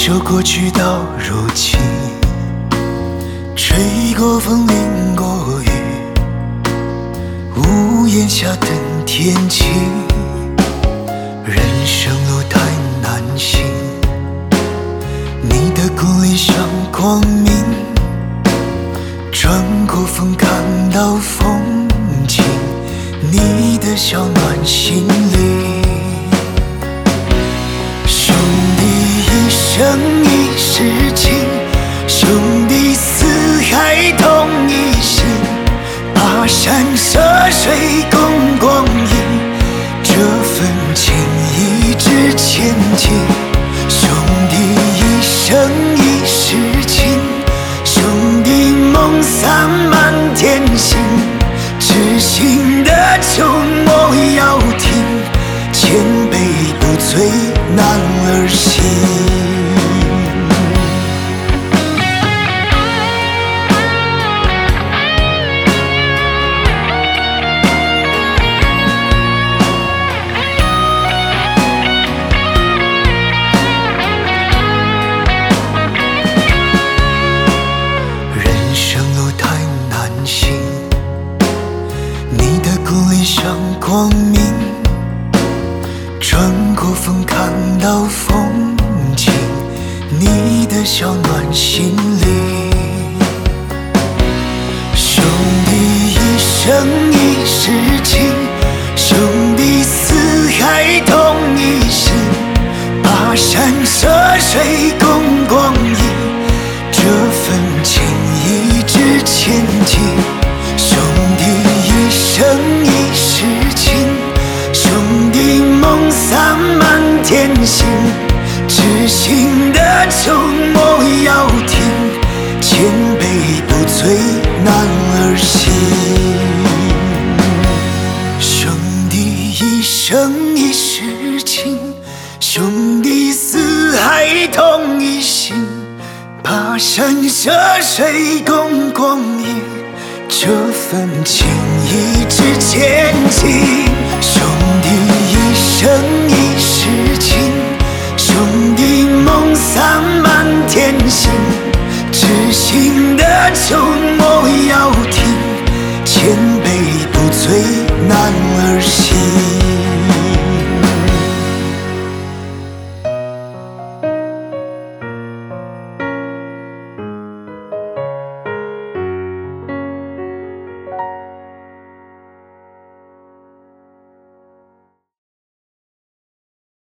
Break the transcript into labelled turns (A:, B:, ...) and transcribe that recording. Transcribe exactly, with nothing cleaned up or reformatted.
A: 守过去到如今，吹过风，淋过雨，屋檐下等天晴。人生路太难行，你的鼓励像光明，穿过风看到风景，你的笑暖心灵。兄弟一生一世情，兄弟四海同一心，跋山涉水共光阴，这份情一直前进。兄弟一生一世情，兄弟梦散满天星，知心的秋莫要停，千杯不醉男儿心。人生路太难行，你的鼓励像光明，穿过风看到风景，你的笑暖心灵。兄弟一生一世情，兄弟四海同一心，跋山涉水共光阴，这份情一直前进。兄弟一生一世情，兄弟梦散满天星，知心的秋莫要停，千杯不醉男儿心。兄弟一生一世情，兄弟四海同一心，跋山涉水共光阴，这份情一直前进。兄弟一生一世情，兄弟梦散满天星，知心的秋莫要停，千杯不醉男儿心。